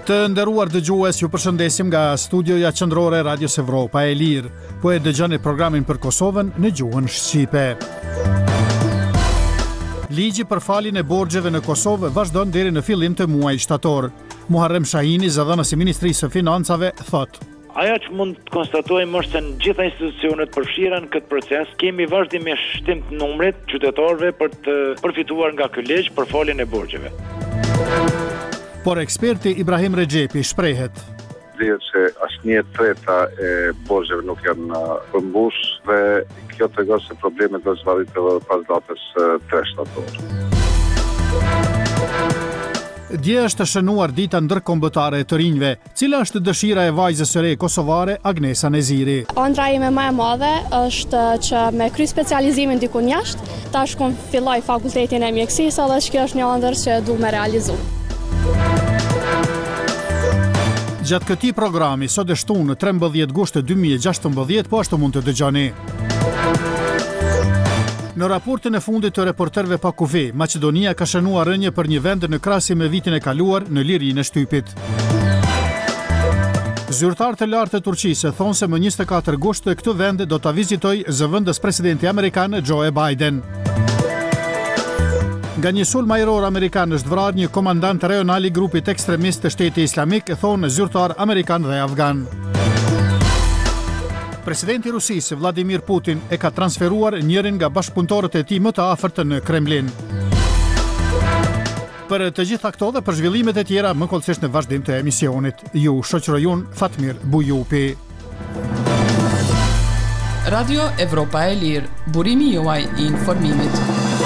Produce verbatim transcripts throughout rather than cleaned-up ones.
Të nderuar dëgjues, ju përshëndesim nga studioja qendrore e Radios Evropa e Lirë. Po e dëgjoni programin për Kosovën në gjuhën shqipe. Ligji për faljen e borxheve në Kosovë vazhdon deri në fillim të muajit shtator. Muharrem Shahini, zëdhënës i Ministrisë së Financave, thotë: Ajo që mund të konstatojmë është se në gjitha institucionet përfshira në këtë proces kemi vazhdimisht shtim të numrit qytetarëve për të përfituar nga ky ligj për faljen e borxheve. Por eksperti Ibrahim Rexhepi shprehet: Dihet se asnjë treta e borxheve nuk janë përmbush dhe kjo tregon se problemet do zvarritet pas datës tre shtator. Dje është shënuar dita ndërkombëtare e të rinjve. Cila është dëshira e vajzës së re kosovare Agnesa Neziri? Ëndra ime më e madhe është që me kry specializimin diku jashtë, tash kur filloj fakultetin e mjekësisë, dhe që kjo është një ëndër që du me realizu. Gjatë këtij programi, sot e shtunë në trembëdhjetë gusht dy mijë e gjashtëmbëdhjetë, po ashtu mund të dëgjoni. Në raportin e fundit të Reporterëve pa kufi, Maqedonia ka shënuar rënje për një vend në krahasim me vitin e kaluar në lirinë e shtypit. Zyrtarët e lartë të Turqisë thonë se më njëzet e katër gusht këtë vend do ta vizitojë zëvendës presidenti amerikan Joe Biden. Nga një sulm ajror amerikan është vrarë një komandant rajonal i grupit ekstremist të Shtetit Islamik, thonë zyrtar amerikan dhe afgan. Presidenti i Rusisë Vladimir Putin e ka transferuar njërin nga bashkëpunëtorët e tij më të afërt në Kremlin. Për të gjitha këto dhe për zhvillimet e tjera, më kollësisht në vazhdim të emisionit. Ju shoqëroj unë Fatmir Bujupi. Radio Evropa e Lirë, burimi juaj i informimit.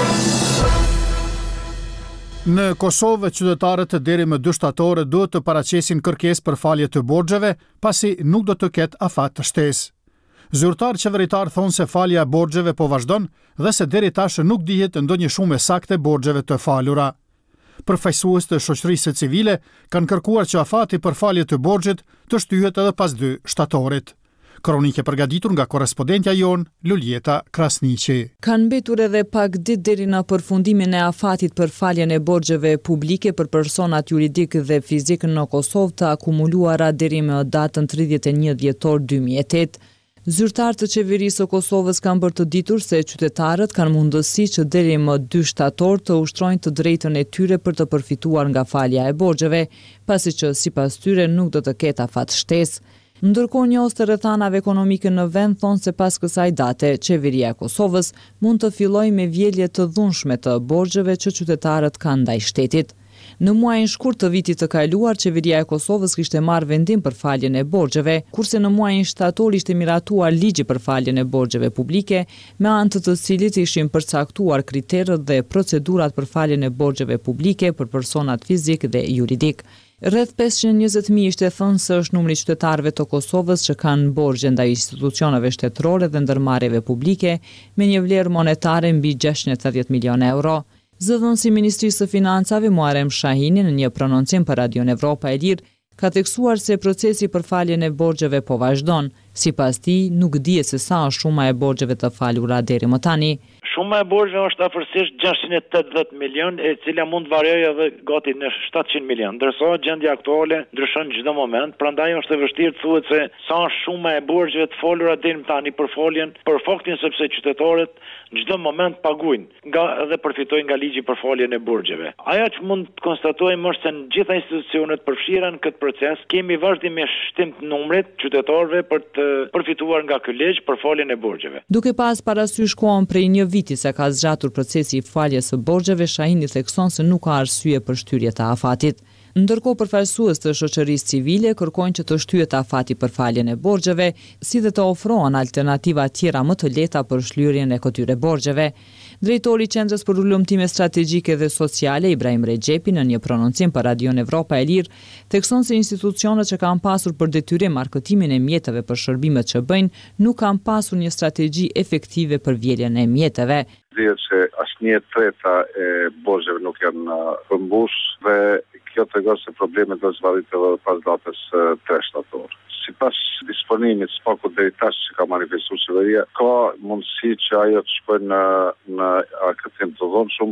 Në Kosovë, qytetarët deri më dy shtator duhet të paraqesin kërkesë për falje të borxheve, pasi nuk do të ketë afat të shtesë. Zyrtar qeveritar thonë se falja e borxheve po vazhdon dhe se deri tash nuk dihet ndonjë shumë saktë borxheve të falura. Përfaqësues të shoqërisë civile kanë kërkuar që afati për falje të borxhit të shtyhet edhe pas dy shtatorit. Kronike përgatitur nga korrespondentja jon Luljeta Krasniqi. Kanë mbetur edhe pak ditë deri në përfundimin e afatit për faljen e borxheve publike për personat juridik dhe fizik në Kosovë të akumuluara deri më datën tridhjetë e një dhjetor dy mijë e tetë. Zyrtarët të qeverisë së Kosovës kanë bërë të ditur se qytetarët kanë mundësi që deri më dy shtator të ushtrojnë të drejtën e tyre për të përfituar nga falja e borxheve, pasi që sipas tyre nuk do të ketë afat shtesë. Ndërkohë njohës të rrethanave ekonomike në vend thonë se pas kësaj date, qeveria e Kosovës mund të fillojë me vjelje të dhunshme të borxheve që qytetarët kanë ndaj shtetit. Në muajin shkurt të vitit të kaluar, qeveria e Kosovës kishte marrë vendim për faljen e borxheve, kurse në muajin shtator ishte miratuar ligji për faljen e borxheve publike, me anë të të cilit ishin përcaktuar kriteret dhe procedurat për faljen e borxheve publike për personat fizik dhe juridik. Rreth pesëqind e njëzet mijë ishte thënë se është numri i qytetarëve të Kosovës që kanë borxhe ndaj institucioneve shtetërore dhe ndërmarrjeve publike me një vlerë monetare mbi gjashtëqind e tridhjetë milionë euro. Zëdhënësi i Ministrisë së Financave Muharrem Shahini në një prononcim për Radion Evropa e Lirë ka theksuar se procesi për faljen e borxheve po vazhdon. Sipas tij, nuk dihet se sa është shuma e borxheve të falura deri më tani. Shuma e borxheve është afërsisht gjashtëqind e tetëdhjetë milionë, e cila mund të variojë edhe gati në shtatëqind milionë, ndërsa gjendja aktuale ndryshon çdo moment, prandaj është e vështirë të thuhet se sa është shuma e borxheve të falura deri më tani për foljen, për faktin sepse qytetarët çdo moment paguajnë nga dhe përfitojnë nga ligji për faljen e borxheve. Ajo që mund të konstatojmë është se në gjitha institucionet përfshira në këtë proces kemi vazhdimisht shtim të numrit qytetarëve për të përfituar nga ky ligj për faljen e borxheve. Duke pas parasysh kohën prej një viti se ka zgjatur procesi i faljes së borxheve, Shahini thekson se nuk ka arsye për shtyrje të afatit. Ndërkohë përfaqësues të shoqërisë civile kërkojnë që të shtyhet afati për faljen e borxheve, si dhe të ofrohen alternativa tjera më të lehta për shlyerjen e këtyre borxheve. Drejtori i Qendrës për Ulëmtime Strategjike dhe Sociale, Ibrahim Rexhepi, në një prononcim për Radion Evropa e Lirë, thekson se institucionet që kanë pasur për detyrim markëtimin e mjeteve për shërbimet që bëjnë, nuk kanë pasur një strategji efektive për vjeljen e mjeteve. Dihet se asnjë treta e borxheve nuk janë përmbush dhe kjo tregon se problemet do zvarritet pas datës tre shtator. Sipas disponimit spaku deri tash që ka manifestuar qeveria, ka mundësi që ajo të shkojë në në kërkim të dhunshëm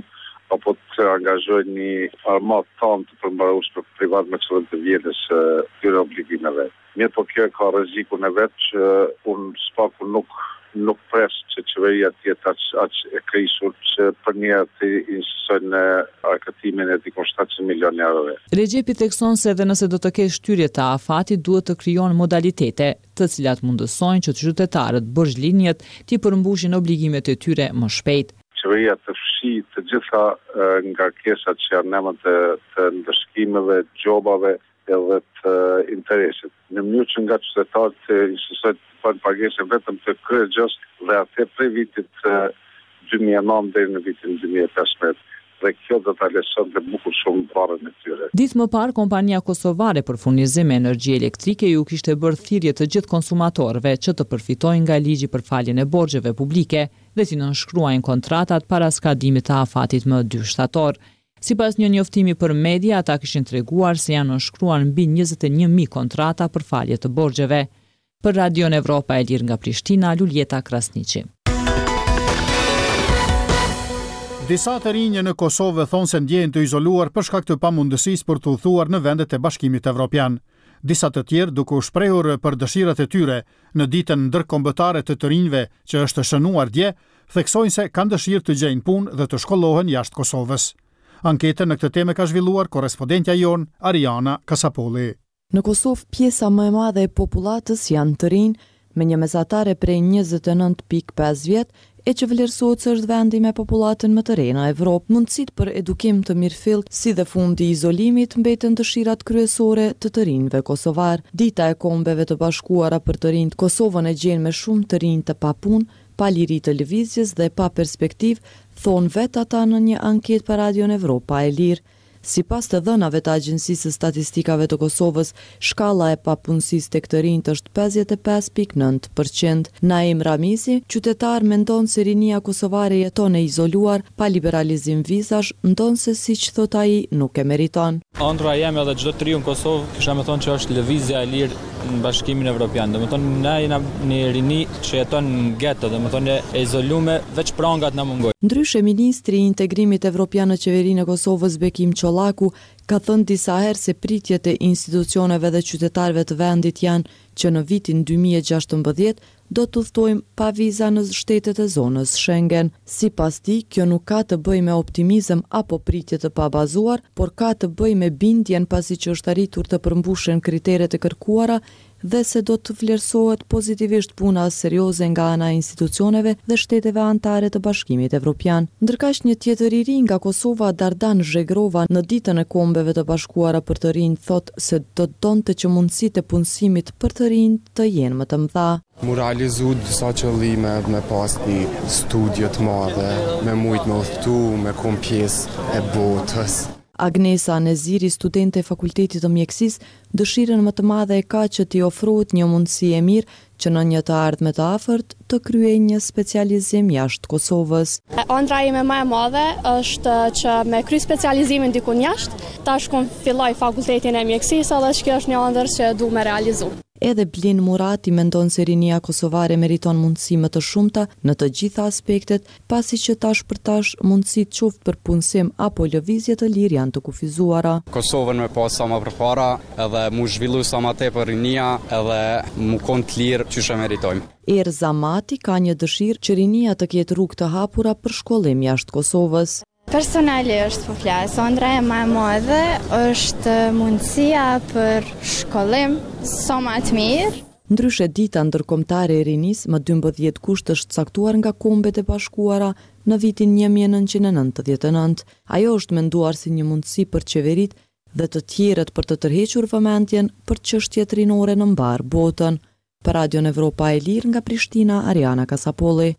apo të angazhojnë një armat tanë të përmbarueshme privat me qëllim të vjedhjes së këtyre obligimeve. Mirë, po kjo ka rrezikun e vet që unë spaku nuk nuk pres që qeveria tjetë aq, aq e krisur që për një të insistojnë në arkatimin e dikon shtatëqind milion eurove. Regjepi thekson se edhe nëse do të kesh shtyrie të afatit, duhet të krijon modalitete të cilat mundësojnë që të qytetarët borxhlinjet të përmbushin obligimet e tyre më shpejt. Qeveria të fshi të gjitha ngarkesat që janë emër të, të ndëshkimeve, gjobave edhe të interesit. Në mënyrë që nga qytetarët të insistojnë të bëjnë pagesë vetëm të kryegjës dhe atë prej vitit dy mijë e nëntë deri në vitin dy mijë e pesëmbëdhjetë. Dhe kjo do ta lëshonte bukur shumë barën e tyre. Ditë më parë, kompania kosovare për furnizim me energji elektrike ju kishte bërë thirrje të gjithë konsumatorëve që të përfitojnë nga ligji për faljen e borxheve publike dhe të nënshkruajnë kontratat para skadimit të afatit më dy shtator. Sipas një njoftimi për media, ata kishin treguar se janë nënshkruar mbi njëzet e një mijë kontrata për falje të borxheve. Për Radion Evropa e Lirë nga Prishtina, Luljeta Krasniqi. Disa të rinj në Kosovë thonë se ndjehen të izoluar për shkak të pamundësisë për të udhëtuar në vendet e Bashkimit Evropian. Disa të tjerë, duke u shprehur për dëshirat e tyre në ditën ndërkombëtare të të rinjve që është shënuar dje, theksojnë se kanë dëshirë të gjejnë punë dhe të shkollohen jashtë Kosovës. Anketën në këtë temë ka zhvilluar korrespondentja jon Ariana Kasapolli. Në Kosovë, pjesa më e madhe e popullatës janë të rinj, me një mesatare prej njëzet e nëntë pikë pesë vjet, e që vlerësohet se është vendi me popullatën më të re në Evropë. Mundësitë për edukim të mirëfillt, si dhe fundi i izolimit, mbeten dëshirat kryesore të të rinjve kosovar. Dita e kombeve të bashkuara për të rinjt Kosovën e gjen me shumë të rinj të papunë, pa liri të lëvizjes dhe pa perspektiv, thonë vetë ata në një anketë për Radion Evropa e Lirë. Sipas të dhënave të Agjencisë së Statistikave të Kosovës, shkalla e papunësisë tek të rinjt është pesëdhjetë e pesë pikë nëntë përqind. Naim Ramizi, qytetar, mendon se rinia kosovare jeton e izoluar, pa liberalizim vizash, ndon se siç thot ai nuk e meriton. Ëndra jemi edhe çdo të riu në Kosovë, kisha me thonë që është lëvizja e lirë në Bashkimin Evropian. Do të thonë na jena një rini që jeton në geto, do të thonë e izoluar, veç prangat na mungojnë. Ndryshe, ministri i integrimit evropian në qeverinë e Kosovës Bekim Çollaku ka thënë disa herë se pritjet e institucioneve dhe qytetarëve të vendit janë që në vitin dy mijë e gjashtëmbëdhjetë do të udhtojmë pa viza në shtetet e zonës Schengen. Sipas tij, kjo nuk ka të bëjë me optimizëm apo pritje të pabazuar, por ka të bëjë me bindjen pasi që është arritur të përmbushen kriteret e kërkuara dhe se do të vlerësohet pozitivisht puna serioze nga ana e institucioneve dhe shteteve anëtare të Bashkimit Evropian. Ndërkaq një tjetër i ri nga Kosova, Dardan Zhegrova, në ditën e kombeve të bashkuara për të rinj thotë se do donte që mundësitë e punësimit për të rinj të jenë më të mëdha. Mu realizu disa qëllime, me pas një studio të madhe, me mujt me udhëtu, me kom pjesë e botës. Agnesa Neziri, studente e Fakultetit të Mjekësisë, dëshirën më të madhe e ka që t'i ofrohet një mundësi e mirë që në një të ardhme të afërt të kryejë një specializim jashtë Kosovës. Ëndra ime më e madhe është që me kry specializimin diku jashtë, tash kur filloj fakultetin e mjekësisë, edhe që kjo është një ëndër që du me realizu. Edhe Blin Murati mendon se rinia kosovare meriton mundësi më të shumta në të gjitha aspektet, pasi që tash për tash mundësitë qoftë për punësim apo lëvizje të lirë janë të kufizuara. Kosovën me pas sa më përpara, edhe mu zhvillu sa më tepër rinia, edhe mu kon të lirë që shë meritojmë. Erza Mati ka një dëshirë që rinia të ketë rrugë të hapura për shkollim jashtë Kosovës. Personalisht po flas, ëndra e më e madhe është mundësia për shkollim sa më të mirë. Ndryshe, dita ndërkombëtare e rinisë më dymbëdhjetë gusht është caktuar nga Kombet e Bashkuara në vitin një mijë e nëntëqind e nëntëdhjetë e nëntë. Ajo është menduar si një mundësi për qeveritë dhe të tjerët për të tërhequr vëmendjen për çështjet rinore në mbar botën. Për Radion Evropa e Lirë nga Prishtina, Ariana Kasapolli.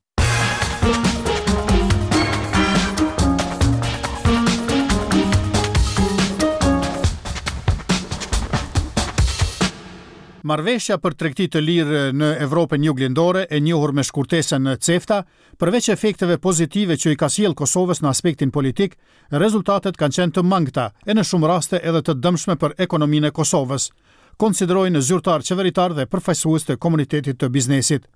Marrëveshja për tregti të lirë në Evropën juglindore, e njohur me shkurtesën CEFTA, përveç efekteve pozitive që i ka sjellë Kosovës në aspektin politik, rezultatet kanë qenë të mangëta e në shumë raste edhe të dëmshme për ekonominë e Kosovës, konsiderojnë zyrtar qeveritar dhe përfaqësues të komunitetit të biznesit.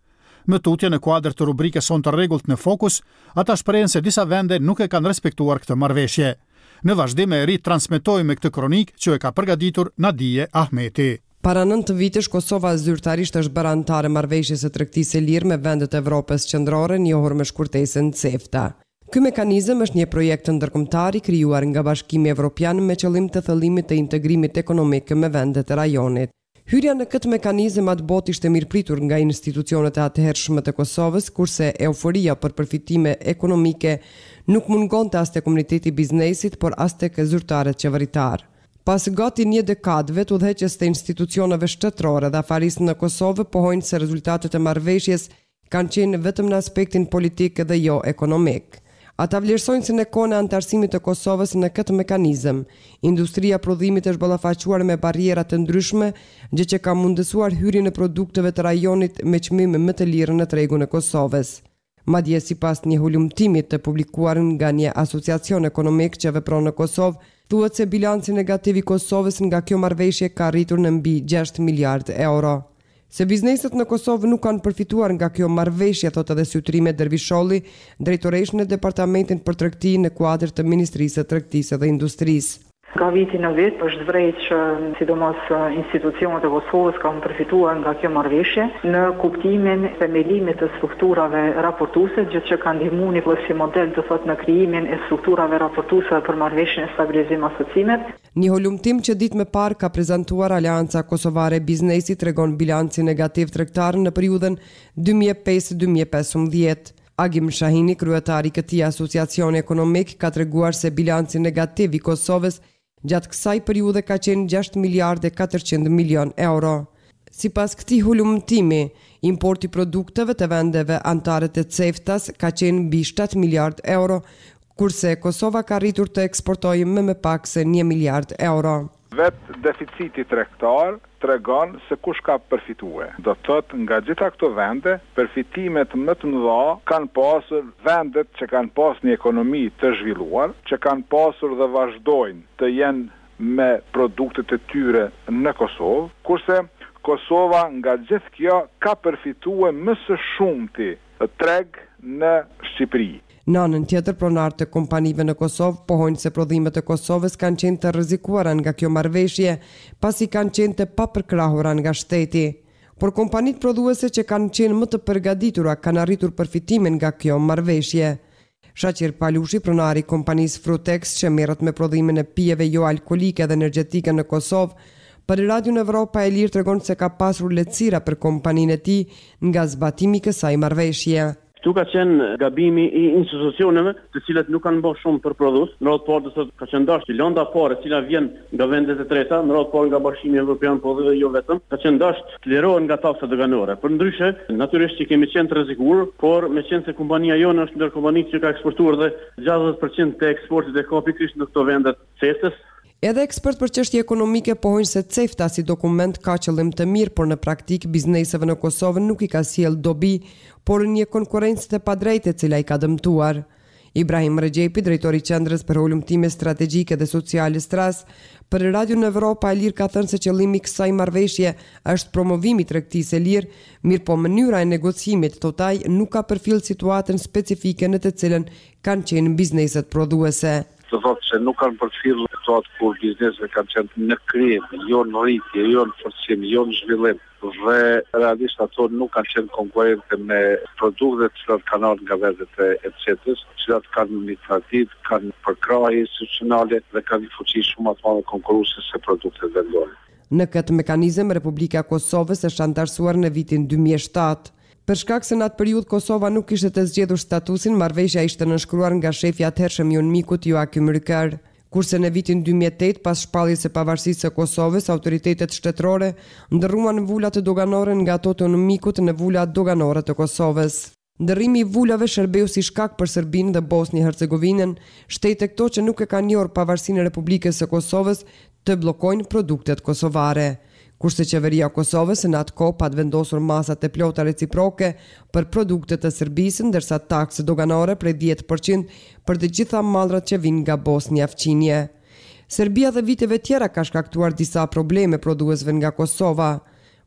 Më tutje në kuadër të rubrikës Son të rregullt në fokus, ata shprehen se disa vende nuk e kanë respektuar këtë marrëveshje. Në vazhdim e ritransmetojmë me këtë kronik që e ka përgatitur Nadije Ahmeti. Para nëntë vitesh, Kosova zyrtarisht është bërë anëtare marrëveshjes së tregtisë së lirë me vendet e Evropës qendrore, njohur me shkurtesën CEFTA. Ky mekanizëm është një projekt ndërkombëtar i krijuar nga Bashkimi Evropian me qëllim të thëllimit të integrimit ekonomik me vendet e rajonit. Hyrja në këtë mekanizëm atë botë ishte mirëpritur nga institucionet e atëhershme të Kosovës, kurse euforia për përfitime ekonomike nuk mungonte as te komuniteti i biznesit, por as tek zyrtarët qeveritar. Pas gati një dekadëve të udhëheqjes të institucioneve shtetërore dhe afarisë në Kosovë pohojnë se rezultatet e marrëveshjes kanë qenë vetëm në aspektin politik dhe jo ekonomik. Ata vlerësojnë se në kohën e anëtarësimit të Kosovës në këtë mekanizëm, industria prodhimit është ballafaquar me barriera të ndryshme, gjë që ka mundësuar hyrjen e produkteve të rajonit me çmim më të lirë në tregun e Kosovës. Madje sipas një hulumtimi të publikuar nga një asociacion ekonomik që vepron në Kosovë, thuhet se bilanci negativ i Kosovës nga kjo marrëveshje ka arritur në mbi gjashtë miliardë euro. Se bizneset në Kosovë nuk kanë përfituar nga kjo marrëveshje, thot edhe Sytrime Dervisholli, drejtoresh në Departamentin për Tregti në kuadër të Ministrisë së Tregtisë dhe Industrisë. Ka viti në vit është vërejt që sidomos institucionet e Kosovës kanë përfituar nga kjo marrëveshje në kuptimin e themelimit të strukturave raportuese, gjë që ka ndihmuar si model të thot në krijimin e strukturave raportuese për marrëveshjen e stabilizim asociimit. Një holumtim që ditë më parë ka prezantuar Aleanca Kosovare e Biznesit tregon bilanci negativ tregtar në periudhën dy mijë e pesë deri dy mijë e pesëmbëdhjetë. Agim Shahini, kryetari i këtij asociacioni ekonomik, ka treguar se bilanci negativ i Kosovës gjatë kësaj periudhe ka qenë gjashtë miliardë e katërqind milion euro. Sipas këtij hulumtimi, importi produkteve të vendeve anëtare të CEFTA-s ka qenë mbi shtatë miliardë euro, kurse Kosova ka arritur të eksportojë më më pak se një miliard euro. Vetë deficiti tregtar tregon se kush ka përfituar. Do të thotë nga gjitha këto vende, përfitimet më të mëdha kanë pasur vendet që kanë pasur një ekonomi të zhvilluar, që kanë pasur dhe vazhdojnë të jenë me produktet e tyre në Kosovë, kurse Kosova nga gjithë kjo ka përfituar më së shumti treg në Shqipëri. Në anën tjetër, pronarët të kompanive në Kosovë pohojnë se prodhimet e Kosovës kanë qenë të rrezikuara nga kjo marrëveshje, pasi kanë qenë të papërkrahura nga shteti. Por kompanitë prodhuese që kanë qenë më të përgatitura kanë arritur përfitimin nga kjo marrëveshje. Shaqir Palushi, pronari i kompanisë Frutex që merret me prodhimin e pijeve jo alkolike dhe energjetike në Kosovë, për Radion Evropa e Lirë tregon se ka pasur lehtësira për kompaninë e tij nga zbatimi i kësaj marrëveshje. Ktu ka qenë gabimi i institucioneve, të cilat nuk kanë bërë shumë për prodhues. Në radhë parë do të ka qenë dashur lënda parë, e cila vjen nga vendet e treta, në radhë parë nga Bashkimi Evropian, po dhe jo vetëm, ka qenë dashur të lirohen nga taksa doganore. Përndryshe, natyrisht që kemi qenë të rrezikuar, por me qenë se kompania jonë është ndër kompanitë që ka eksportuar dhe gjashtëdhjetë përqind të eksportit e ka pikërisht në këto vende CEFTA-s. Edhe ekspert për çështje ekonomike pohojnë se CEFTA si dokument ka qëllim të mirë, por në praktik bizneseve në Kosovë nuk i ka sjell dobi, por një konkurrencë të padrejtë e cila i ka dëmtuar. Ibrahim Rexhepi, drejtori i Qendrës për Hulumtime Strategjike dhe Sociale Stras, për Radion Evropa e Lirë ka thënë se qëllimi i kësaj marrëveshje është promovimi i tregtisë së lirë, mirë po mënyra e negocimit totaj nuk ka përfill situatën specifike në të cilën kanë qenë bizneset prodhuese. Të thotë se nuk kanë përfill situatë kur bizneset kanë qenë në krijim, jo në rritje, jo në forcim, jo në zhvillim, dhe realisht ato nuk kanë qenë konkurrente me produktet që kanë ardhur nga vendet e CEFTA-s, që kanë një traditë, kanë përkrahje institucionale dhe kanë një fuqi shumë të madhe konkurruese se produktet vendore. Në këtë mekanizëm, Republika e Kosovës është antarësuar në vitin dy mijë e shtatë. Për shkak se në atë periudhë Kosova nuk kishte të zgjedhur statusin, marrëveshja ishte nënshkruar nga shefi i atëhershëm Jon Mikut, Joakim Ryker. Kurse në vitin dy mijë e tetë, pas shpalljes së pavarësisë së Kosovës, autoritetet shtetërore ndërruan vulat doganore nga ato të Jon Mikut në vulat doganore të Kosovës. Ndërrimi i vulave shërbeu si shkak për Serbinë dhe Bosnjë-Hercegovinën, shtete këto që nuk e kanë njohur pavarësinë e Republikës së Kosovës, të bllokojnë produktet kosovare. Kurse qeveria e Kosovës në atë kohë pa vendosur masat e plota reciproke për produktet të Serbisë, ndërsa taksë doganore prej dhjetë përqind për të gjitha mallrat që vijnë nga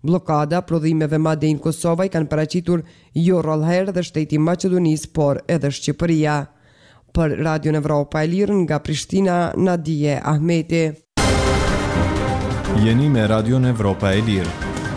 Blokada, prodhimeve madje në Kosovë kanë paraqitur jo rrallëherë dhe shteti i Maqedonisë, por edhe Shqipëria. Për Radio Evropa e Lirë nga Prishtina, Nadije Ahmeti. Jeni me Radio Evropa e Lirë.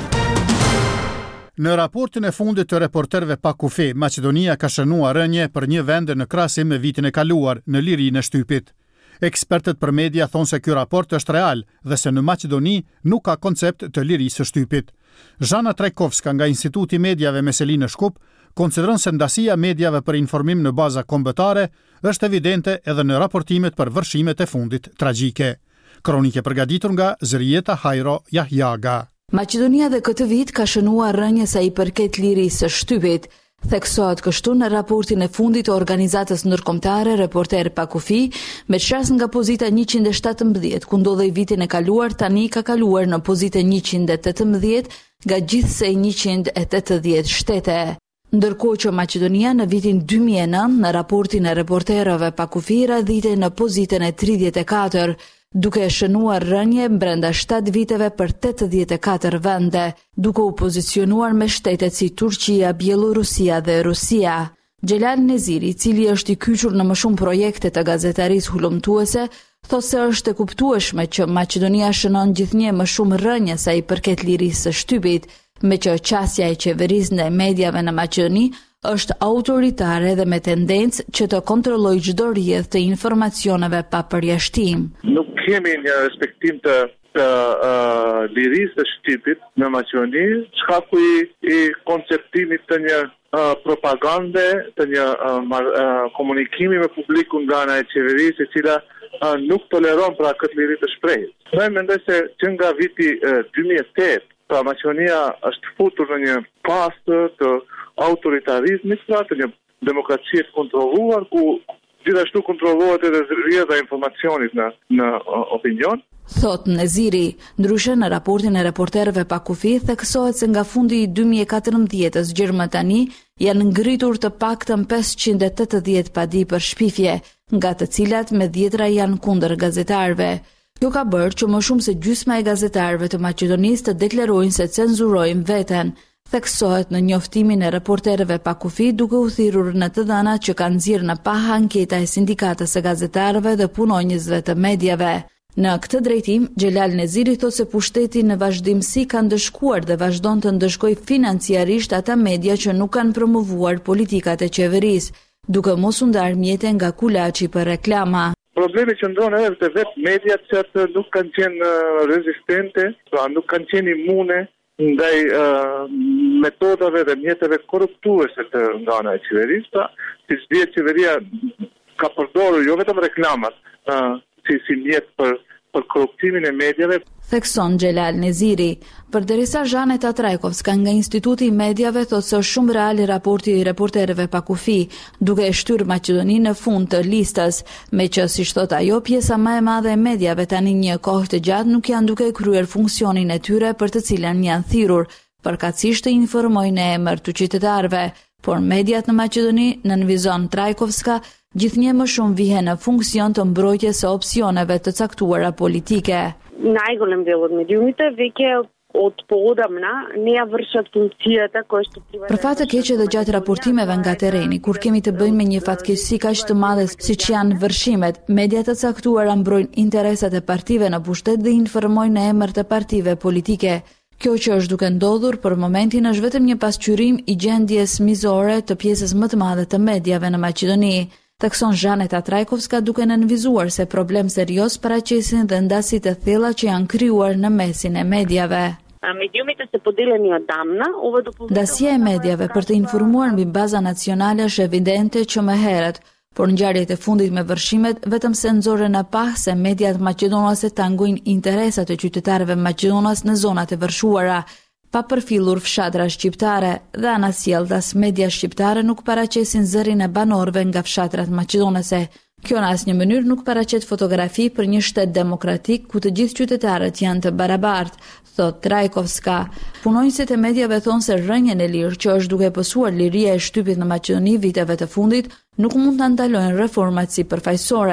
Në raportin e fundit të reporterëve pa kufi, Maqedonia ka shënuar rënje për një vend në krahasim me vitin e kaluar në lirinë e shtypit. Ekspertët për media thonë se ky raport është real dhe se në Maqedoni nuk ka koncept të lirisë së shtypit. Zhana Trajkovska nga Instituti i Mediave me Selinë Shkup konsideron se ndasia mediave për informim në baza kombëtare është evidente edhe në raportimet për vërshimet e fundit tragjike. Kronike përgatitur nga Zërieta Hajro Jahjaga. Maqedonia dhe këtë vit ka shënuar rënje sa i përket lirisë së shtypit. Theksohet kështu në raportin e fundit të organizatës ndërkombëtare Reporter pa kufi, me qras nga pozita njëqind e shtatëmbëdhjetë, ku ndodhej vitin e kaluar, tani ka kaluar në pozitën njëqind e tetëmbëdhjetë nga gjithsej njëqind e tetëdhjetë shtete. Ndërkohë që Maqedonia në vitin dy mijë e nëntë në raportin e reporterëve pa kufi radhitej në pozitën e tridhjetë e katër, duke shënuar rënje brenda shtatë viteve për tetëdhjetë e katër vende, duke u pozicionuar me shtetet si Turqia, Bielorusia dhe Rusia. Xhelal Neziri, i cili është i kyçur në më shumë projekte të gazetarisë hulumtuese, thotë se është e kuptueshme që Maqedonia shënon gjithnjë më shumë rënje sa i përket lirisë së shtypit, me që qasja e qeverisë ndaj mediave në Maqedoni është autoritare dhe me tendencë që të kontrollojë çdo rrjedh të informacioneve pa përjashtim. Nuk kemi një respektim të të uh, lirisë së shtypit në Maqedoni, shkaku i, i konceptimit të një uh, propagande, të një uh, mar, uh, komunikimi me publikun nga ana e qeverisë, e cila uh, nuk toleron pra këtë liri të shprehjes. Unë mendoj se që nga viti uh, dy mijë e tetë, pra Maqedonia është futur në një pastë të autoritarizmit, pra të një demokracie të kontrolluar, ku gjithashtu kontrollohet edhe rrjedha e informacionit në, në opinion. Thot Neziri, ndryshe në raportin e reporterëve pa kufi, theksohet se nga fundi i dy mijë e katërmbëdhjetës gjërmë tani janë ngritur të paktën pesëqind e tetëdhjetë padi për shpifje, nga të cilat me dhjetra janë kundër gazetarëve. Kjo ka bërë që më shumë se gjysma e gazetarëve të Maqedonisë të deklarojnë se cenzurojnë veten. Theksohet në njoftimin e reporterëve pa kufi, duke u thirrur në të dhënat që kanë nxjerrë në paha anketa e sindikatës së gazetarëve dhe punonjësve të mediave. Në këtë drejtim, Xhelal Neziri thotë se pushteti në vazhdimsi ka ndëshkuar dhe vazhdon të ndëshkojë financiarisht ata media që nuk kanë promovuar politikat e qeverisë, duke mos u ndarë mjete nga kulaçi për reklama. Problemi që ndronë edhe të vetë mediat që nuk kanë qenë uh, rezistente, pra nuk kanë qenë imune ndaj uh, metodave dhe mjeteve korruptuese të nga ana e qeverisë, pra, siç dihet qeveria ka përdorur jo vetëm reklamat uh, si si mjet për për korruptimin e mediave. Thekson Xhelal Neziri. Përderisa Zhaneta Trajkovska nga Instituti i Mediave thotë se është shumë real raporti i reporterëve pa kufi, duke e shtyrë Maqedoninë në fund të listës, me që siç thotë ajo, pjesa më e madhe e mediave tani një kohë të gjatë nuk janë duke kryer funksionin e tyre për të cilën janë thirrur, përkatësisht të informojnë në emër të qytetarëve, por mediat në Maqedoni, nënvizon Trajkovska, gjithnjë më shumë vihen në funksion të mbrojtjes së opsioneve të caktuara politike. Najgolem dел од медиумите веќе од поодамна не ја вршат функцијата која што треба. Për fat të keq edhe gjatë raportimeve nga terreni, kur kemi të bëjmë me një fatkeqësi kaq të madhe siç janë vërshimet, mediat të caktuara mbrojnë interesat e partive në pushtet dhe informojnë në emër të partive politike. Kjo që është duke ndodhur për momentin është vetëm një pasqyrim i gjendjes mizore të pjesës më të madhe të mediave në Maqedoni. Thekson Zhaneta Trajkovska duke nënvizuar se problem serioz paraqesin dhe ndasit e thella që janë krijuar në mesin e mediave. Mediumite se podeleni odamna, ova dopoldne. Ndasia e mediave për të informuar mbi baza nacionale është evidente që më herët, por ngjarjet e fundit me vërshimet vetëm se nxorën e pah se mediat maqedonase tangojnë interesat e qytetarëve maqedonas në zonat e vërshuara, pa përfillur fshatra shqiptare dhe anasjelltas media shqiptare nuk paraqesin zërin e banorëve nga fshatrat maqedonase. Kjo në asnjë mënyrë nuk paraqet fotografi për një shtet demokratik ku të gjithë qytetarët janë të barabartë, thot Trajkovska. Punonjësit e mediave thonë se rrënjen e lirë që është duke pësuar liria e shtypit në Maqedoni viteve të fundit nuk mund të ndalojnë reformat sipërfaqësore,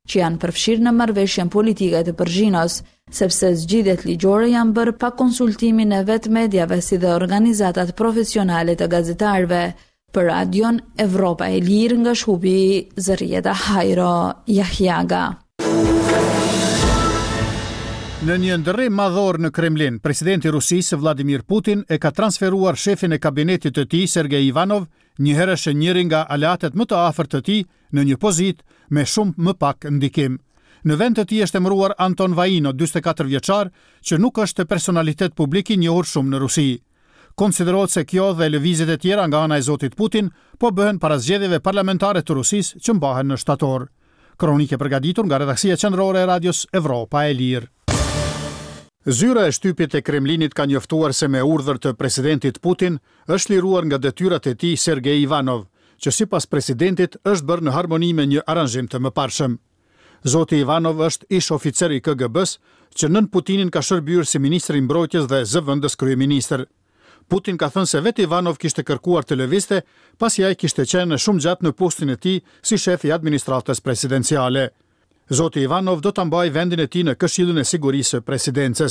që janë përfshirë në marrëveshjen politike të Përzhinos, sepse zgjidhjet ligjore janë bërë pa konsultimin e vetë mediave si dhe organizatat profesionale të gazetarëve. Për Radion Evropa e Lirë nga Shkupi, Zërieta Hajro Jahjaga. Në një ndërrim madhor në Kremlin, presidenti i Rusisë Vladimir Putin e ka transferuar shefin e kabinetit të tij Sergej Ivanov, një herësh njëri nga aleatët më të afërt të tij, në një pozitë me shumë më pak ndikim. Në vend të tij është emëruar Anton Vaino, dyzet e katër vjeçar, që nuk është personalitet publik i njohur shumë në Rusi. Konsiderohet se kjo dhe lëvizjet e tjera nga ana e zotit Putin po bëhen para zgjedhjeve parlamentare të Rusisë që mbahen në shtator. Kronikë e përgatitur nga redaksia qendrore e Radios Evropa e Lirë. Zyra e shtypit e Kremlinit ka njoftuar se me urdhër të presidentit Putin është liruar nga detyrat e tij Sergej Ivanov, që sipas presidentit është bërë në harmoni me një aranzhim të mëparshëm. Zoti Ivanov është ish oficer i K G B-s, që nën Putinin ka shërbyer si ministri i mbrojtjes dhe zëvendës kryeministër. Putin ka thënë se vetë Ivanov kishte kërkuar të lëvizte, pasi ai kishte qenë shumë gjatë në postin e tij si shef i administratës presidenciale. Zoti Ivanov do ta mbajë vendin e tij në Këshillin e Sigurisë së Presidencës.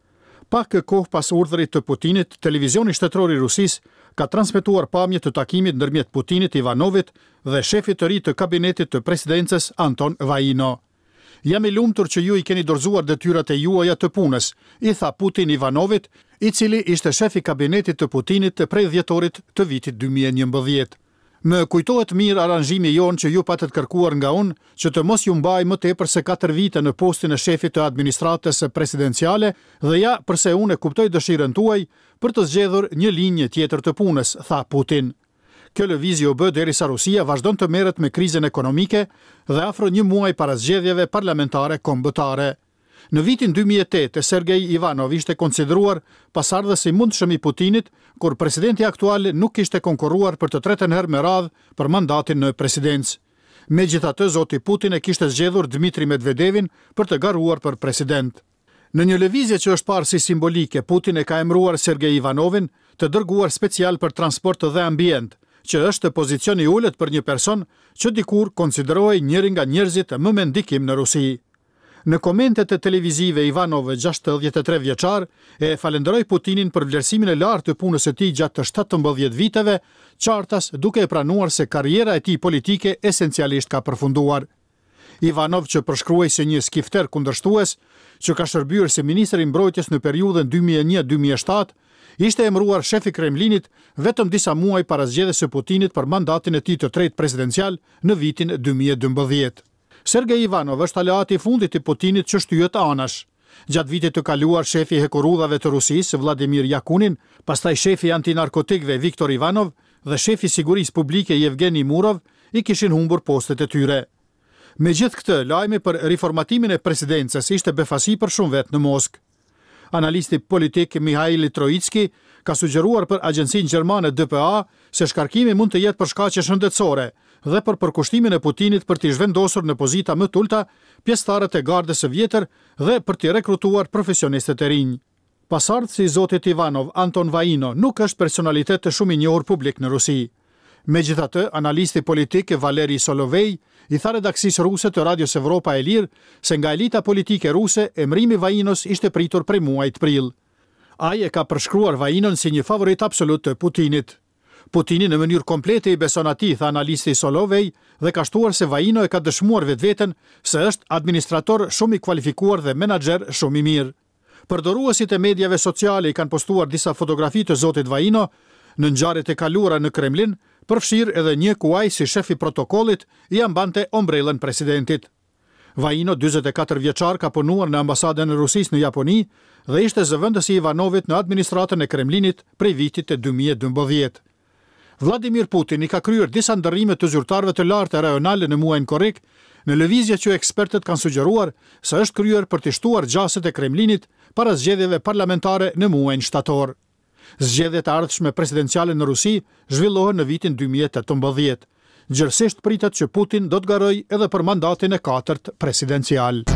Pak kohë pas urdhërit të Putinit, televizioni shtetëror i Rusisë ka transmetuar pamje të takimit ndërmjet Putinit, Ivanovit dhe shefit të ri të kabinetit të presidencës Anton Vaino. Jam i lumtur që ju i keni dorëzuar detyrat e juaja të punës, i tha Putin Ivanovit, i cili ishte shef i kabinetit të Putinit të prej dhjetorit të vitit dy mijë e njëmbëdhjetë. Më kujtohet mirë aranzhimi jon që ju patët kërkuar nga unë që të mos ju mbaj më tepër se katër vite në postin e shefit të administratës presidenciale dhe ja përse unë e kuptoj dëshirën tuaj për të zgjedhur një linjë tjetër të punës, tha Putin. Kjo lëvizje u bë derisa Rusia vazhdon të merret me krizën ekonomike dhe afro një muaj para zgjedhjeve parlamentare kombëtare. Në vitin dy mijë e tetë, Sergej Ivanov ishte konsideruar pasardhës i mundshëm i Putinit, kur presidenti aktual nuk kishte konkurruar për të tretën herë me radhë për mandatin në presidencë. Megjithatë, zoti Putin e kishte zgjedhur Dmitri Medvedevin për të garuar për president. Në një lëvizje që është parë si simbolike, Putin e ka emëruar Sergej Ivanovin të dërguar special për transport dhe ambient, që është pozicion i ulët për një person që dikur konsiderohej njëri nga njerëzit më me ndikim në Rusi. Në komentet e televizive, Ivanov, gjashtëdhjetë e tre vjeçar, e falenderoi Putinin për vlerësimin e lartë të punës së tij gjatë të shtatëmbëdhjetë viteve, qartas duke e pranuar se karriera e tij politike esencialisht ka përfunduar. Ivanov, që përshkruhej si një skifter kundërshtues, që ka shërbyer si ministër i mbrojtjes në periudhën dy mijë e një dy mijë e shtatë, ishte emëruar shef i Kremlinit vetëm disa muaj para zgjedhjes së Putinit për mandatin e tij të tretë presidencial në vitin dy mijë e dymbëdhjetë. Sergej Ivanov është aleati i fundit i Putinit që shtyhet anash. Gjatë vitit të kaluar, shefi i hekurudhave të Rusisë, Vladimir Yakunin, pastaj shefi antinarkotikëve Viktor Ivanov dhe shefi i sigurisë publike Yevgeni Murov i kishin humbur postet e tyre. Megjithë këtë, lajmi për riformatimin e presidencës ishte befasi për shumë vetë në Moskë. Analisti politik Mihail Troitski ka sugjeruar për agjencinë gjermane D P A se shkarkimi mund të jetë për shkaqe shëndetësore dhe për përkushtimin e Putinit për t'i zhvendosur në pozita më t'ulta pjesëtarët e gardës së vjetër dhe për t'i rekrutuar profesionistët e rinj. Pasardhësi i zotit Ivanov, Anton Vaino, nuk është personalitet të shumë i njohur publik në Rusi. Megjithatë, analisti politik Valeri Solovej i tha redaksisë ruse të Radios Evropa e Lirë se nga elita politike ruse emrimi Vainos ishte pritur prej muajit prill. Ai e ka përshkruar Vainon si një favorit absolut të Putinit. Putini në mënyrë komplete i beson atij, tha analisti Solovej, dhe ka shtuar se Vaino e ka dëshmuar vetveten se është administrator shumë i kualifikuar dhe menaxher shumë i mirë. Përdoruesit e mediave sociale i kanë postuar disa fotografi të zotit Vaino në ngjarjet e kaluara në Kremlin, përfshirë edhe një ku ai si shef i protokollit i ambante ombrellën presidentit. Vaino, dyzet e katër vjeçar, ka punuar në ambasadën e Rusisë në Japoni dhe ishte zëvendës i Ivanovit në administratën e Kremlinit prej vitit të dy mijë e dymbëdhjetë. Vladimir Putin i ka kryer disa ndërrime të zyrtarëve të lartë rajonale në muajin korrik, në lëvizje që ekspertët kanë sugjeruar se është kryer për të shtuar gjaset e Kremlinit para zgjedhjeve parlamentare në muajin shtator. Zgjedhjet e ardhshme presidenciale në Rusi zhvillohen në vitin dy mijë e tetëmbëdhjetë. Gjithsesi pritet që Putin do të garojë edhe për mandatin e katërt presidencial.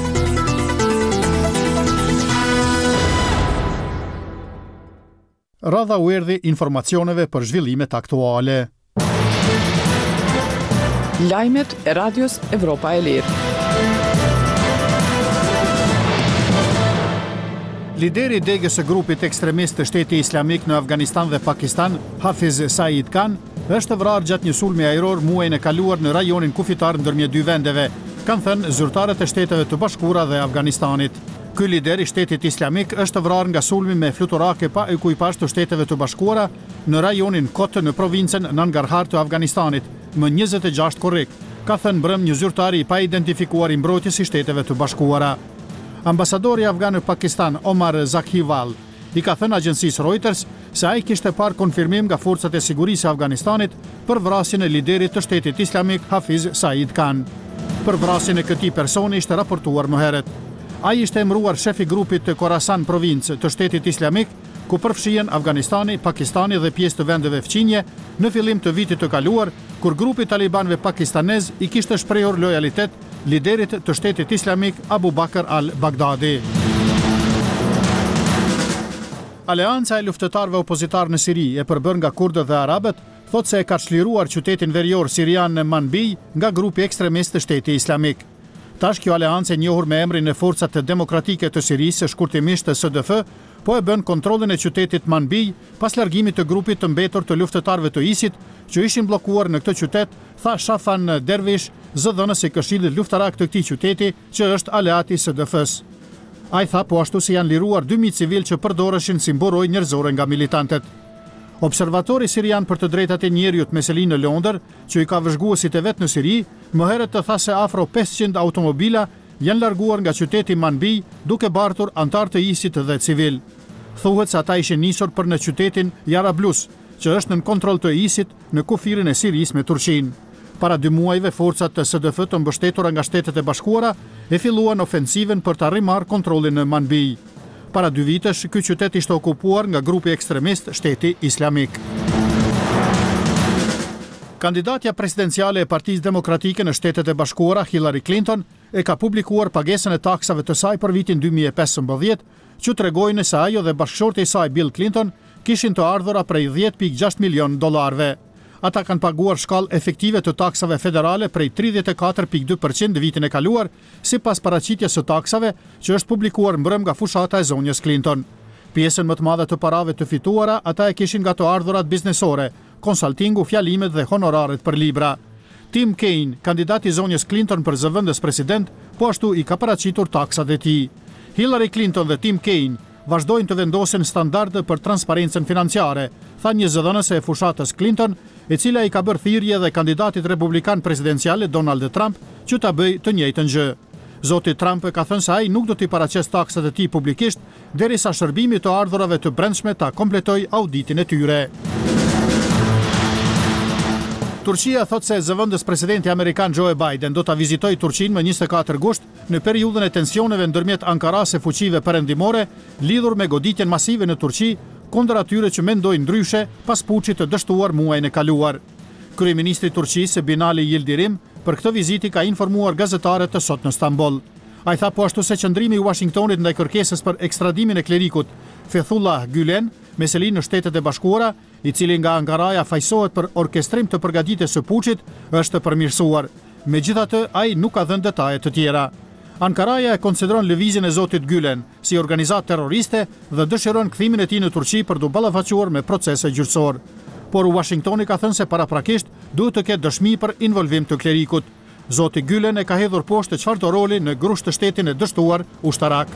Radha u erdhi informacioneve për zhvillimet aktuale. Lajmet e Radios Evropa e Lirë. Lideri i degës së grupit ekstremist të Shteti Islamik në Afganistan dhe Pakistan, Hafiz Said Khan, është vrarë gjatë një sulmi ajror muajin e kaluar në rajonin kufitar ndërmjet dy vendeve, kanë thënë zyrtarët e Shteteve të Bashkuara dhe Afganistanit. Ky lider i Shtetit Islamik është vrarë nga sulmi me fluturake pa ekuipazh të Shteteve të Bashkuara në rajonin Kot në provincën Nangarhar të Afganistanit, më njëzet e gjashtë korrik, ka thënë brëm një zyrtar i pa identifikuar i mbrojtjes i Shteteve të Bashkuara. Ambasadori afgan në Pakistan, Omar Zakhiwal, i ka thënë agjencisë Reuters se ai kishte parë konfirmim nga forcat e sigurisë së Afganistanit për vrasjen e liderit të Shtetit Islamik Hafiz Said Khan. Për vrasjen e këtij personi ishte raportuar më herët. Ai ishte emëruar shefi grupit të Khorasan provincë të Shtetit Islamik, ku përfshihen Afganistani, Pakistani dhe pjesë të vendeve fqinje në fillim të vitit të kaluar, kur grupi talibanëve pakistanez i kishte shprehur lojalitet liderit të Shtetit Islamik Abu Bakr al-Baghdadi. Aleanca e luftëtarëve opozitar në Siri e përbër nga kurdët dhe arabët thotë se e ka çliruar qytetin verior sirian në Manbij nga grupi ekstremist të Shtetit Islamik. Tash kjo aleancë e njohur me emrin e Forcat Demokratike të Sirisë, shkurtimisht S D F, po e bën kontrollin e qytetit Manbij pas largimit të grupit të mbetur të luftëtarëve të ISIT që ishin bllokuar në këtë qytet, tha Shafan Dervish, zëdhënës i Këshillit Luftarak të këtij qyteti, që është aleat i S D F-s. Ai tha po ashtu si janë liruar dy mijë civil që përdoreshin si mburoj njerëzore nga militantët. Observatori sirian për të drejtat e njeriut Meselin në Londër, që i ka vëzhguesit e vet në Siri, më herët të tha se afro pesëqind automobila janë larguar nga qyteti Manbij duke bartur antar të ISIT dhe civil. Thuhet se ata ishin nisur për në qytetin Jarablus, që është në kontroll të ISIT në kufirin e Sirisë me Turqinë. Para dy muajve, forcat të S D F të mbështetura nga Shtetet e Bashkuara e filluan ofensiven për ta rimarrë kontrollin në Manbij. Para dy vitesh, ky qytet ishte okupuar nga grupi ekstremist Shteti Islamik. Kandidatja presidenciale e Partisë Demokratike në Shtetet e Bashkuara, Hillary Clinton, e ka publikuar pagesën e taksave të saj për vitin dy mijë e pesëmbëdhjetë, që tregojnë se ajo dhe bashkëshorti i saj Bill Clinton kishin të ardhura prej dhjetë pikë gjashtë milion dollarëve. Ata kanë paguar shkallë efektive të taksave federale prej tridhjetë e katër pikë dy përqind vitin e kaluar, sipas paraqitjes së taksave që është publikuar mbrëm nga fushata e zonjës Clinton. Pjesën më të madhe të parave të fituara ata e kishin nga të ardhurat biznesore, konsaltingu, fjalimet dhe honoraret për libra. Tim Kaine, kandidat i zonjës Clinton për zëvendës president, po ashtu i ka paraqitur taksat e tij. Hillary Clinton dhe Tim Kaine vazhdojnë të vendosin standarde për transparencën financiare, tha një zëdhënëse e fushatës Clinton, e cila i ka bërë thirrje dhe kandidatit republikan presidenciale Donald Trump që ta bëjë të njëjtën gjë. Zoti Trump ka thënë se ai nuk do t'i paraqes taksat e tij publikisht derisa shërbimi të ardhurave të brendshme ta kompletoj auditin e tyre. Turqia thot se zëvendës presidenti amerikan Joe Biden do ta vizitojë Turqinë më njëzet e katër gusht në periudhën e tensioneve ndërmjet Ankaras e fuqive perëndimore lidhur me goditjen masive në Turqi kundër atyre që mendojnë ndryshe pas puçit të dështuar muajin e kaluar. Kryeministri i Turqisë Binali Yildirim për këtë vizitë ka informuar gazetarët të sot në Stamboll. Ai tha po ashtu se qëndrimi i Washingtonit ndaj kërkesës për ekstradimin e klerikut Fethullah Gülen, meselin në Shtetet e Bashkuara, i cili nga Ankaraja fajsohet për orkestrim të përgatitjes së puçit, është përmirësuar. Megjithatë, ai nuk ka dhënë detaje të tjera. Ankaraja e konsideron lëvizjen e zotit Gülen si organizatë terroriste dhe dëshiron kthimin e tij në Turqi për të ballafaquar me procese gjyqësor. Por Washingtoni ka thënë se paraprakisht duhet të ketë dëshmi për involvim të klerikut. Zoti Gülen e ka hedhur poshtë çfarëdo roli në grusht të shtetin e dështuar ushtarak.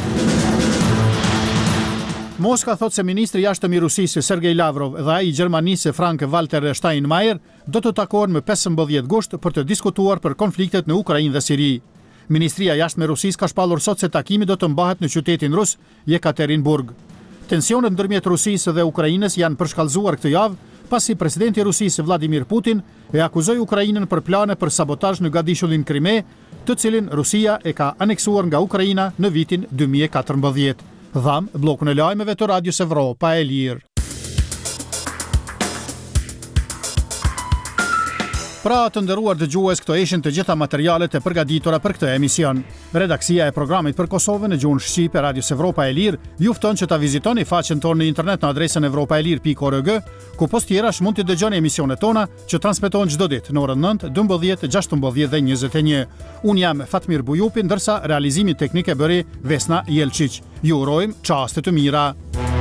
Moska thot se ministri i jashtëm i Rusisë Sergej Lavrov dhe ai i Gjermanisë Frank Walter Steinmeier do të takohen më pesëmbëdhjetë gusht për të diskutuar për konfliktet në Ukrainë dhe Siri. Ministria e jashtme e Rusisë ka shpallur sot se takimi do të mbahet në qytetin rus Jekaterinburg. Tensionet ndërmjet Rusisë dhe Ukrainës janë përshkallëzuar këtë javë pasi presidenti i Rusisë Vladimir Putin e akuzoi Ukrainën për plane për sabotazh në Gadishullin Krime, të cilin Rusia e ka aneksuar nga Ukraina në vitin dy mijë e katërmbëdhjetë. Dham blokun e lajmeve të Radios Evropa e Lirë. Pra të nderuar dëgjues, këto ishin të gjitha materialet e përgatitura për këtë emision. Redaksia e programit për Kosovën në gjuhën shqipe e Radios Evropa e Lirë ju fton që ta vizitoni faqen tonë në internet në adresën evropaelir pikë org, ku post tjerash mund të dëgjoni emisionet tona që transmetohen çdo ditë në orën nëntë, dymbëdhjetë, gjashtëmbëdhjetë dhe njëzet e një. Unë jam Fatmir Bujupi, ndërsa realizimi teknik e bëri Vesna Jelčić. Ju urojmë çaste të mira.